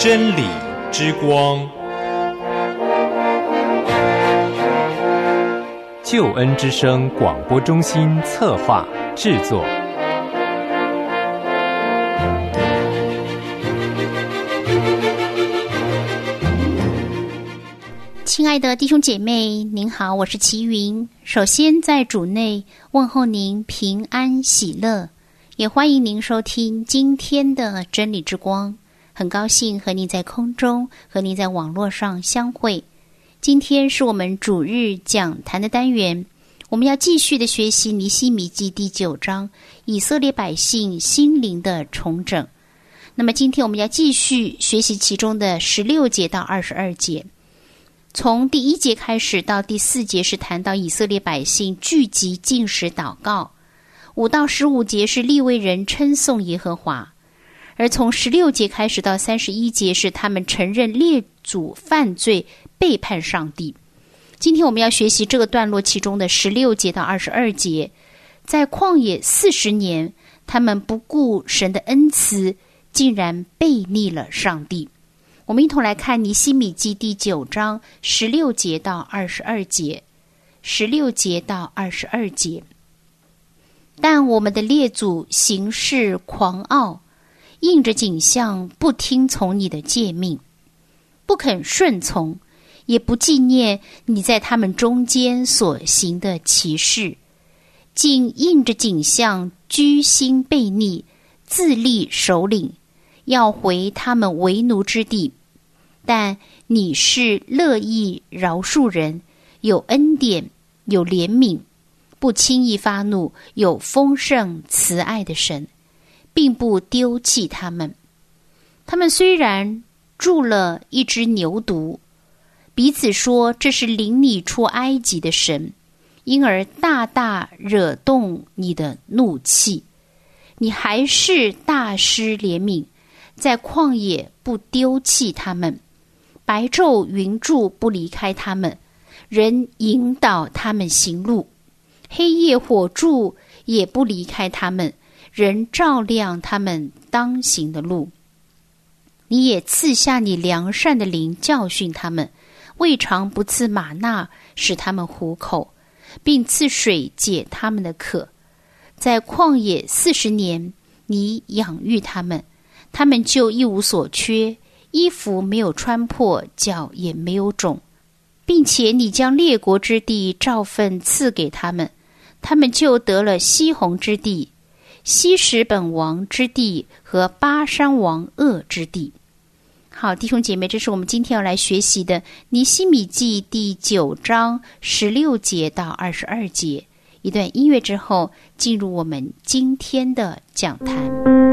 真理之光， 救恩之声广播中心策划制作。 亲爱的弟兄姐妹，您好，我是齐云。首先在主内问候您平安喜乐，也欢迎您收听今天的真理之光。很高兴和您在空中，和您在网络上相会。今天是我们主日讲坛的单元，我们要继续的学习尼希米记第9章，以色列百姓心灵的重整。那么今天我们要继续学习其中的16节到22节。从第1节开始到第4节是谈到以色列百姓聚集禁食祷告，5到15节是利未人称颂耶和华，而从16节开始到31节是他们承认列祖犯罪背叛上帝。今天我们要学习这个段落其中的16节到22节，在旷野40年，他们不顾神的恩慈，竟然悖逆了上帝。我们一同来看尼希米记第9章16节到22节。16节到22节，但我们的列祖行事狂傲，应着景象不听从你的诫命，不肯顺从，也不纪念你在他们中间所行的奇事，竟应着景象居心悖逆，自立首领，要回他们为奴之地。但你是乐意饶恕人，有恩典，有怜悯，不轻易发怒，有丰盛慈爱的神，并不丢弃他们。他们虽然铸了一只牛犊，彼此说这是领你出埃及的神，因而大大惹动你的怒气，你还是大施怜悯，在旷野不丢弃他们，白昼云柱不离开他们，人引导他们行路，黑夜火柱也不离开他们，人照亮他们当行的路。你也赐下你良善的灵教训他们，未尝不赐玛纳使他们糊口，并赐水解他们的渴。在旷野40年，你养育他们，他们就一无所缺，衣服没有穿破，脚也没有肿，并且你将列国之地照分赐给他们，他们就得了西宏之地、希实本王之地和巴珊王噩之地。好，弟兄姐妹，这是我们今天要来学习的尼希米记第9章16节到22节。一段音乐之后，进入我们今天的讲坛。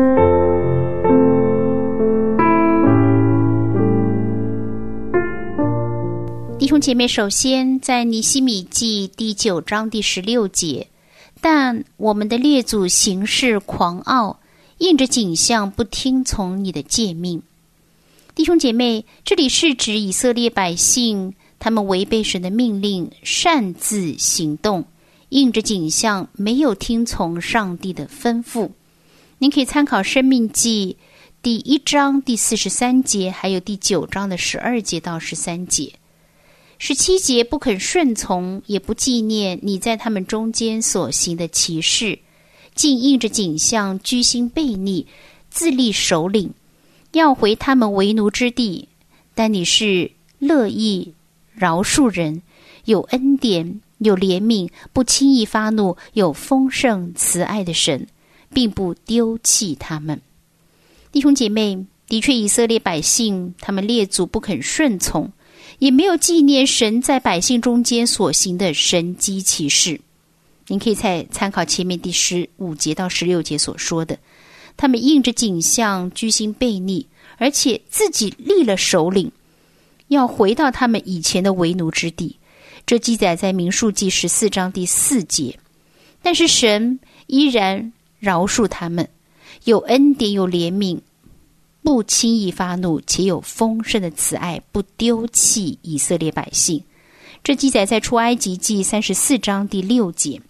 弟兄姐妹，首先在尼希米记第9章第16节，但我们的列祖行事狂傲，应着景象不听从你的诫命。弟兄姐妹，这里是指以色列百姓，他们违背神的命令，擅自行动，应着景象没有听从上帝的吩咐。您可以参考申命记第1章第43节，还有第9章的12节到13节。17节，不肯顺从，也不纪念你在他们中间所行的奇事，竟应着景象居心悖逆，自立首领，要回他们为奴之地。但你是乐意饶恕人，有恩典，有怜悯，不轻易发怒，有丰盛慈爱的神，并不丢弃他们。弟兄姐妹，的确以色列百姓他们列祖不肯顺从，也没有纪念神在百姓中间所行的神迹奇事。您可以再参考前面第15节到16节所说的，他们应着景象居心悖逆，而且自己立了首领，要回到他们以前的为奴之地。这记载在民数记14章第4节。但是神依然饶恕他们，有恩典，有怜悯，不轻易发怒，且有丰盛的慈爱，不丢弃以色列百姓。这记载在出埃及记34章第6节。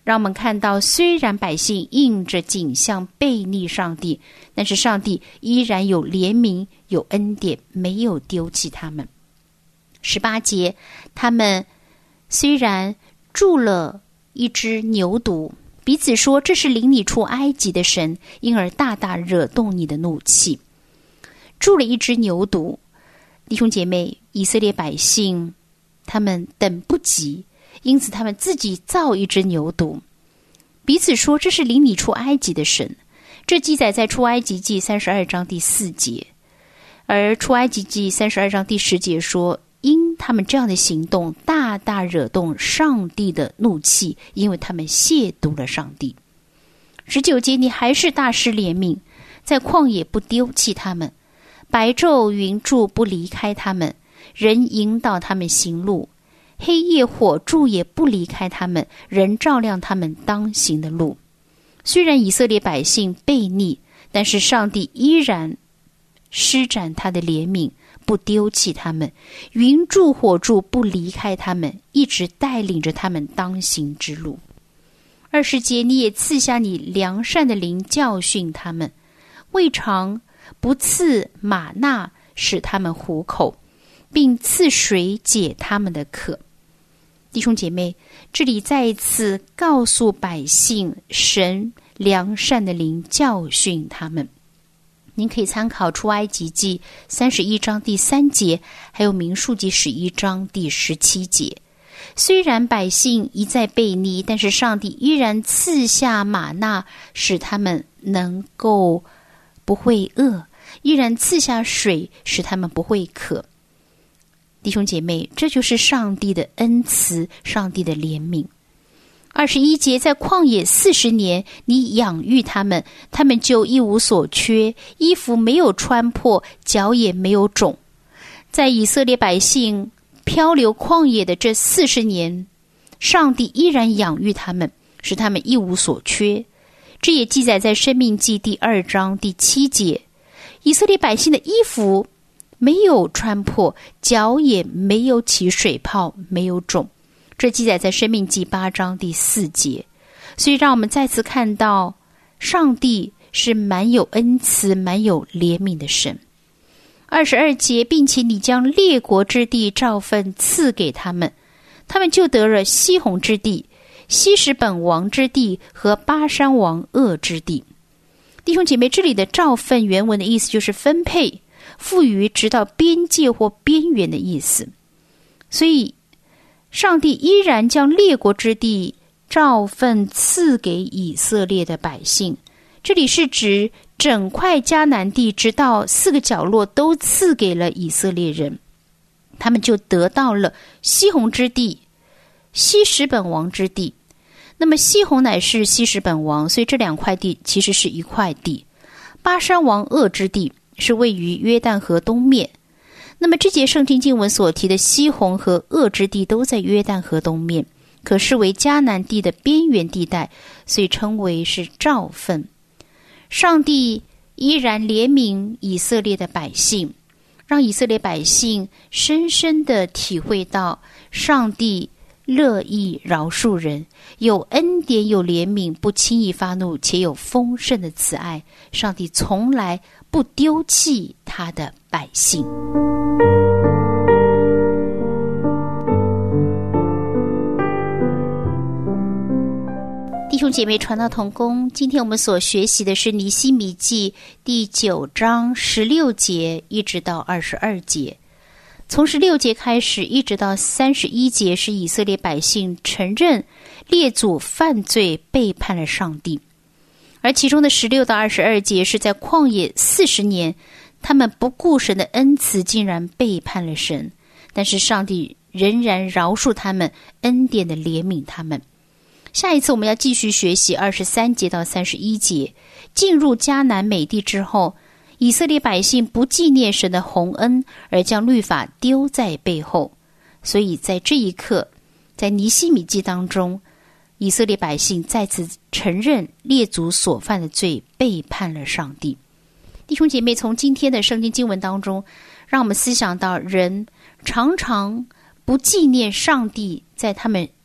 让我们看到，虽然百姓硬着颈项背逆上帝，但是上帝依然有怜悯，有恩典，没有丢弃他们。18节，他们虽然铸了一只牛犊，彼此说，这是领你出埃及的神，因而大大惹动你的怒气。铸了一只牛犊，弟兄姐妹，以色列百姓他们等不及，因此他们自己造一只牛犊，彼此说，这是领你出埃及的神。这记载在出埃及记32章第4节，而出埃及记32章第10节说，因他们这样的行动大大惹动上帝的怒气，因为他们亵渎了上帝。19节，你还是大施怜悯，在旷野不丢弃他们，白昼云柱不离开他们，人引导他们行路，黑夜火柱也不离开他们，人照亮他们当行的路。虽然以色列百姓悖逆，但是上帝依然施展他的怜悯，不丢弃他们，云柱火柱不离开他们，一直带领着他们当行之路。20节，你也赐下你良善的灵教训他们，未尝不赐玛纳使他们糊口，并赐水解他们的渴。弟兄姐妹，这里再一次告诉百姓，神良善的灵教训他们。您可以参考出埃及记31章第3节，还有民数记11章第17节。虽然百姓一再悖逆，但是上帝依然赐下玛纳，使他们能够不会饿，依然赐下水，使他们不会渴。弟兄姐妹，这就是上帝的恩慈，上帝的怜悯。21节，在旷野40年，你养育他们，他们就一无所缺，衣服没有穿破，脚也没有肿。在以色列百姓漂流旷野的这40年，上帝依然养育他们，使他们一无所缺。这也记载在申命记第2章第7节，以色列百姓的衣服没有穿破，脚也没有起水泡，没有肿。这记载在申命记8章第4节。所以让我们再次看到，上帝是蛮有恩慈，蛮有怜悯的神。22节，并且你将列国之地照分赐给他们，他们就得了西宏之地、希实本王之地和巴珊王噩之地。弟兄姐妹，这里的照分原文的意思就是分配、赋予直到边界或边缘的意思。所以上帝依然将列国之地照分赐给以色列的百姓，这里是指整块迦南地直到4个角落都赐给了以色列人，他们就得到了西宏之地、希实本王之地。那么西宏乃是希实本王，所以这2块地其实是一块地。巴珊王噩之地是位于约旦河东面。那么这节圣经经文所提的西宏和噩之地都在约旦河东面，可视为迦南地的边缘地带，所以称为是照分。上帝依然怜悯以色列的百姓，让以色列百姓深深地体会到上帝乐意饶恕人，有恩典，有怜悯，不轻易发怒，且有丰盛的慈爱。上帝从来不丢弃他的百姓。弟兄姐妹，传道同工，今天我们所学习的是尼希米记第9章16节一直到22节。从16节开始一直到31节，是以色列百姓承认列祖犯罪，背叛了上帝。而其中的16到22节是在旷野40年，他们不顾神的恩慈，竟然背叛了神，但是上帝仍然饶恕他们，恩典的怜悯他们。下一次我们要继续学习23节到31节。进入迦南美地之后，以色列百姓不纪念神的宏恩，而将律法丢在背后。所以在这一刻，在尼希米记当中，以色列百姓再次承认列祖所犯的罪，背叛了上帝。弟兄姐妹，从今天的圣经经文当中，让我们思想到人常常不纪念上帝在他们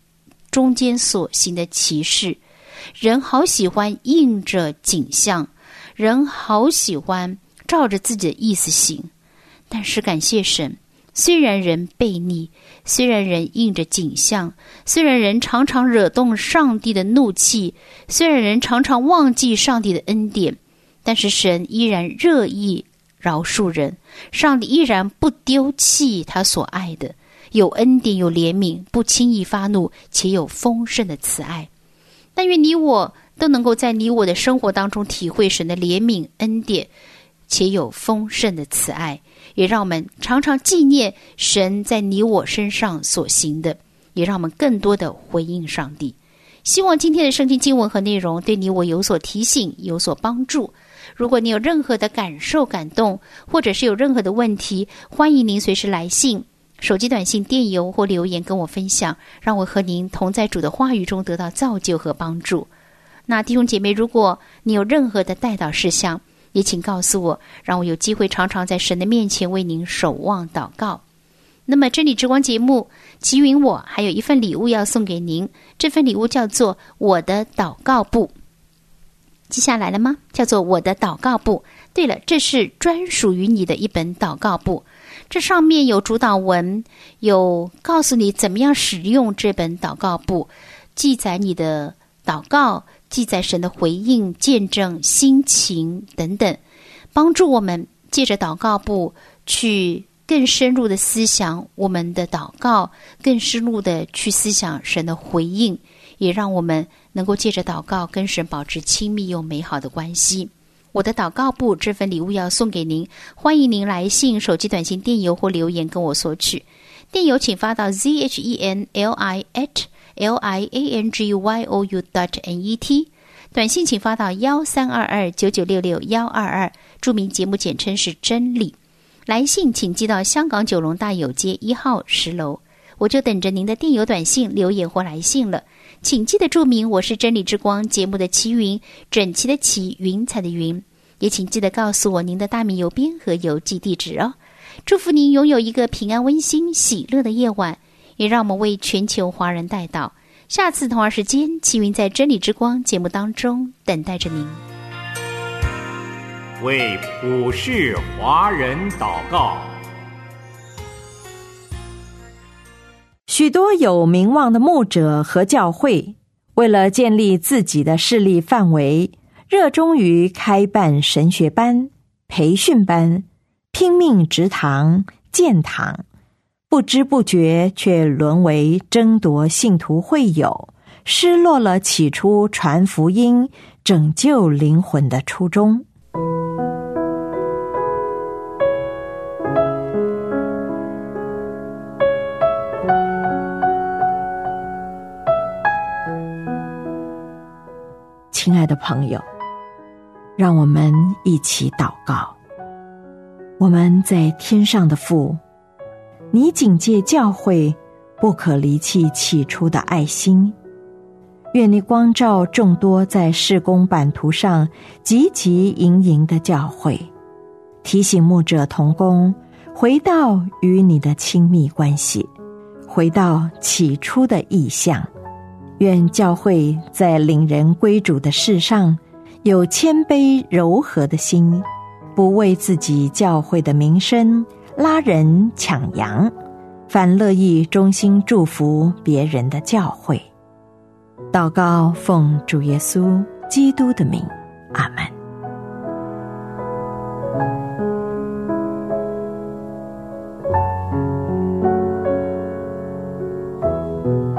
中间所行的奇事。人好喜欢应着景象，人好喜欢照着自己的意思行。但是感谢神，虽然人悖逆，虽然人应着景象，虽然人常常惹动上帝的怒气，虽然人常常忘记上帝的恩典，但是神依然热意饶恕人，上帝依然不丢弃他所爱的，有恩典，有怜悯，不轻易发怒，且有丰盛的慈爱。但愿你我都能够在你我的生活当中体会神的怜悯恩典，且有丰盛的慈爱，也让我们常常纪念神在你我身上所行的，也让我们更多的回应上帝。希望今天的圣经经文和内容对你我有所提醒，有所帮助。如果你有任何的感受感动，或者是有任何的问题，欢迎您随时来信、手机短信、电邮或留言跟我分享，让我和您同在主的话语中得到造就和帮助。那弟兄姐妹，如果你有任何的代祷事项，也请告诉我，让我有机会常常在神的面前为您守望祷告。那么真理之光节目，齐云我还有一份礼物要送给您，这份礼物叫做我的祷告簿。记下来了吗？叫做我的祷告簿。对了，这是专属于你的一本祷告簿，这上面有主导文，有告诉你怎么样使用这本祷告簿，记载你的祷告，记载神的回应、见证、心情等等，帮助我们借着祷告簿去更深入的思想我们的祷告，更深入的去思想神的回应，也让我们能够借着祷告跟神保持亲密又美好的关系。我的祷告簿这份礼物要送给您，欢迎您来信、手机短信、电邮或留言跟我索取。电邮请发到 zhenli@liangyou.net， 短信请发到13229966-122，注明节目简称是真理。来信请寄到香港九龙大有街1号10楼，我就等着您的电邮、短信、留言或来信了。请记得注明我是真理之光节目的齐云，整齐的齐，云彩的云。也请记得告诉我您的大名、邮编和邮寄地址哦。祝福您拥有一个平安、温馨、喜乐的夜晚，也让我们为全球华人代祷。下次同样时间，齐云在真理之光节目当中等待着您。 为普世华人祷告。 许多有名望的牧者和教会，为了建立自己的势力范围，热衷于开办神学班、培训班，拼命植堂、建堂，不知不觉却沦为争夺信徒会友，失落了起初传福音、拯救灵魂的初衷。亲爱的朋友，让我们一起祷告。我们在天上的父，你警戒教会不可离弃起初的爱心，愿你光照众多在事工版图上汲汲营营的教会，提醒牧者同工回到与你的亲密关系，回到起初的意向。愿教会在领人归主的事上有谦卑柔和的心，不为自己教会的名声拉人抢羊，反乐意衷心祝福别人的教会。祷告奉主耶稣基督的名，阿们。